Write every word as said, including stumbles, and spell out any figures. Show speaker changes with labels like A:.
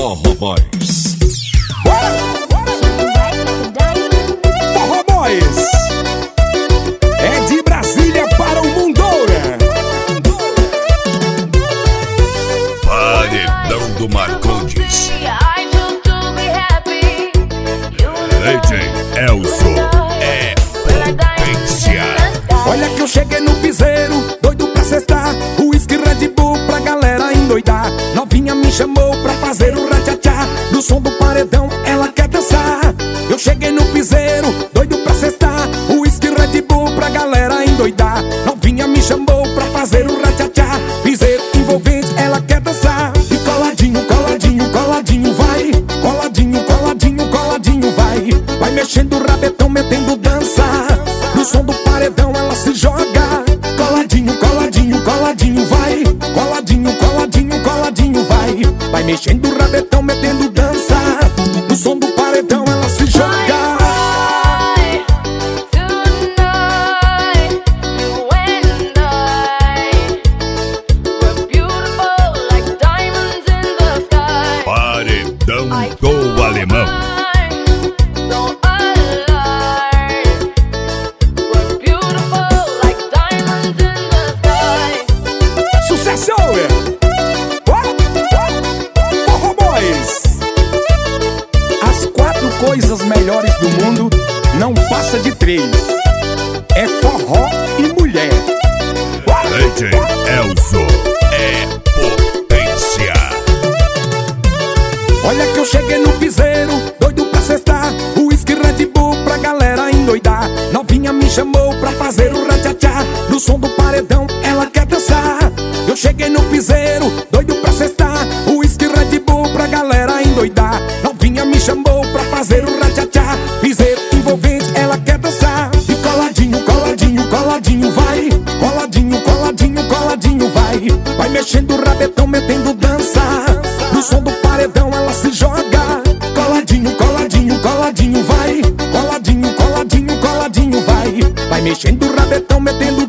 A: Forró Boys.
B: Forró Boys é de Brasília para o mundo.
A: Paredão do Marcondes. D J Elson é potência.
B: Olha que eu cheguei no piseiro, doido pra cestar, o uísque Red Bull pra galera endoidar. Novinha me chamou pra fazer o ratchatá, no som do paredão ela quer dançar. Eu cheguei no piseiro, doido pra cestar, o uísque Red Bull pra galera endoidar. Novinha me chamou pra fazer o ratchatá, piseiro envolvente ela quer dançar. E coladinho, coladinho, coladinho vai, coladinho, coladinho, coladinho vai. Vai mexendo o rabetão, metendo dança, no som do paredão ela se joga. Coladinho, coladinho, coladinho vai, coladinho, coladinho, coladinho vai. Vai mexendo o rabetão, metendo dança, no som do paredão ela se joga.
A: Paredão do Alemão.
B: Sucesso! Forró Boys. As quatro coisas melhores do mundo não passa de três: é forró e mulher.
A: D J Elson é potência.
B: Olha que eu cheguei no piseiro, doido pra cestar, o uísque Red Bull pra galera endoidar. Novinha me chamou pra fazer o ratchatá, no som do paredão ela quer dançar. Eu cheguei no piseiro, doido pra cestar, o uísque Red Bull pra galera endoidar. Novinha me chamou pra fazer o ratchatá, piseiro envolvente ela quer dançar. E coladinho, coladinho, coladinho vai, coladinho, coladinho, coladinho vai. Vai mexendo o rabetão, metendo dança, no som do paredão ela se joga. Coladinho, coladinho, coladinho vai, coladinho, coladinho, coladinho vai. Vai mexendo o rabetão, metendo